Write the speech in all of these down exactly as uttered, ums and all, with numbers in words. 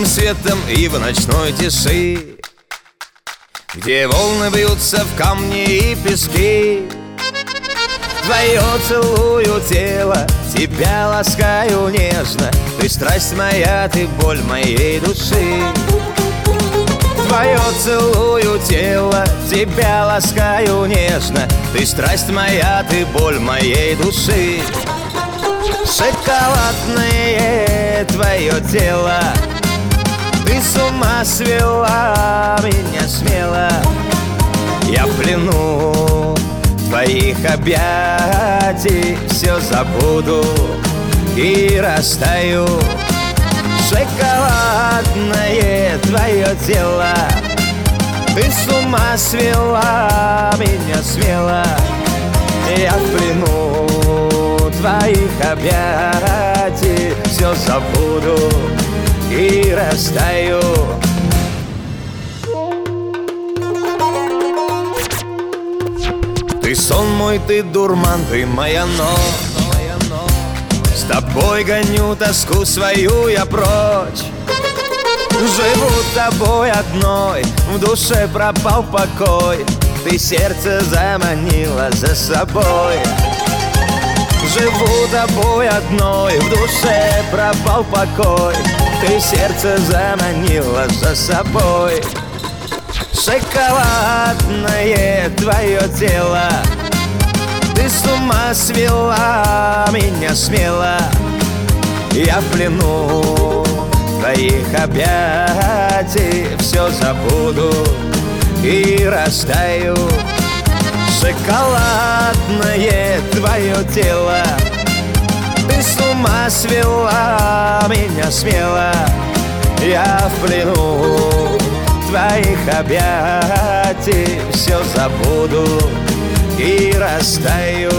рассветом и в ночной тиши, где волны бьются в камни и пески. Твое целую тело, тебя ласкаю нежно. Ты страсть моя, ты боль моей души. Твое целую тело, тебя ласкаю нежно. Ты страсть моя, ты боль моей души. Шоколадное твое тело, ты с ума свела меня смело. Я в плену твоих объятий, все забуду и растаю. Шоколадное твое тело, ты с ума свела меня смело. Я в плену твоих объятий, все забуду и растаю. Ты сон мой, ты дурман, ты моя ночь. С тобой гоню тоску свою я прочь. Живу тобой одной, в душе пропал покой. Ты сердце заманила за собой. Живу тобой одной, в душе пропал покой. Ты сердце заманила за собой. Шоколадное твое тело, ты с ума свела меня смело. Я в плену твоих объятий, все забуду и растаю. Шоколадное твое тело, ты с ума свела меня смело. Я в плену твоих объятий, все забуду и растаю.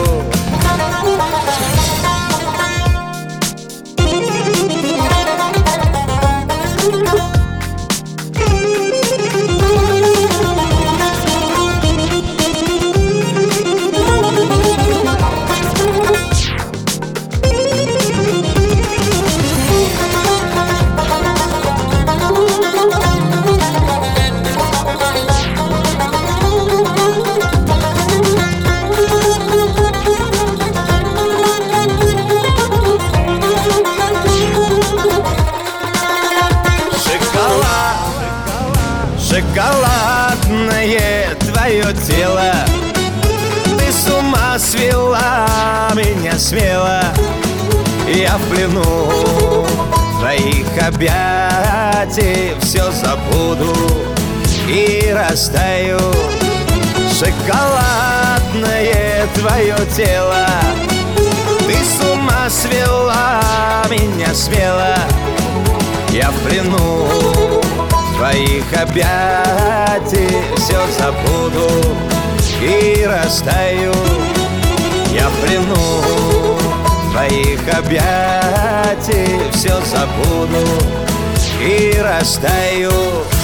Шоколадное твое тело, ты с ума свела меня смело. Я в плену твоих объятий, все забуду и растаю. Шоколадное твое тело, ты с ума свела меня смело. Я в плену твоих объятий, все забуду и растаю. Я в плену твоих объятий, все забуду и растаю.